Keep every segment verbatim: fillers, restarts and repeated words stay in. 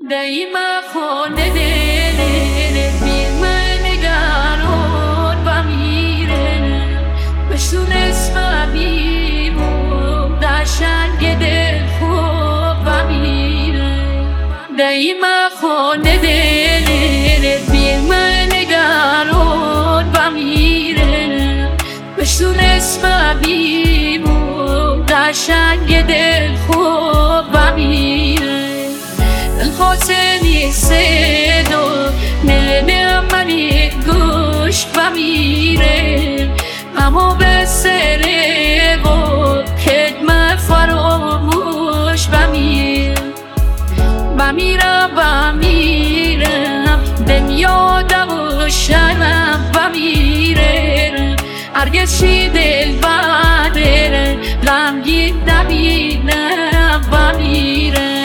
دایما خونه دل بی من نگران و میره بشون اسم بیمو در شنگ دل خوب و میره دایما خونه دل بی من نگران و میره بشون اسم بیمو در شنگ دل خوب و میره خاطری صدا نه منی گوش و میره اما به سره و خدمت فراموش و میره و میرم و میرم دنیا و شرم و میره هرگز چی دل برداره غمگین نبینم و میره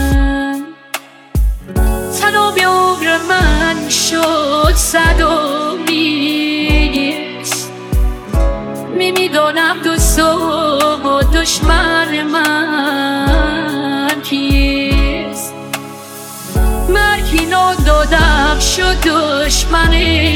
صدا بیار من شد صدا نیست میمیدانم دوستم و دشمن من کیست مرکی نادادم شد دشمن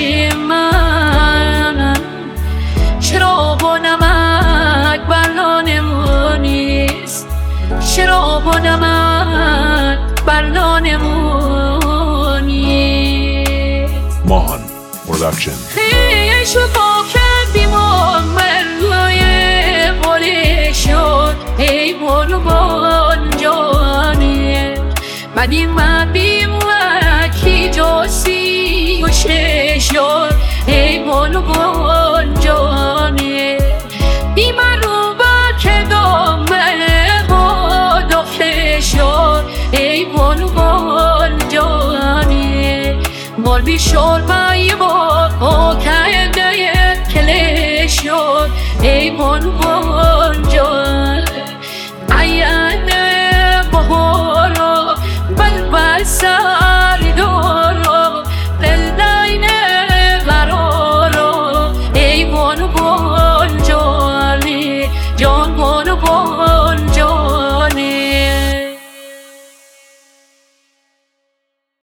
من چرا با نمک برنانمون نیست چرا با نمک برنانمون نیست ماهان پروداکشن خیشو با کردیم و مروی بولی شد ای بلوان جانه بدیم من بیم وکی جاسی گوشه شد ای بلوان جانه بیم رو با که دامه با دخته شد ای بلوان جانه بال بی شور بایی با که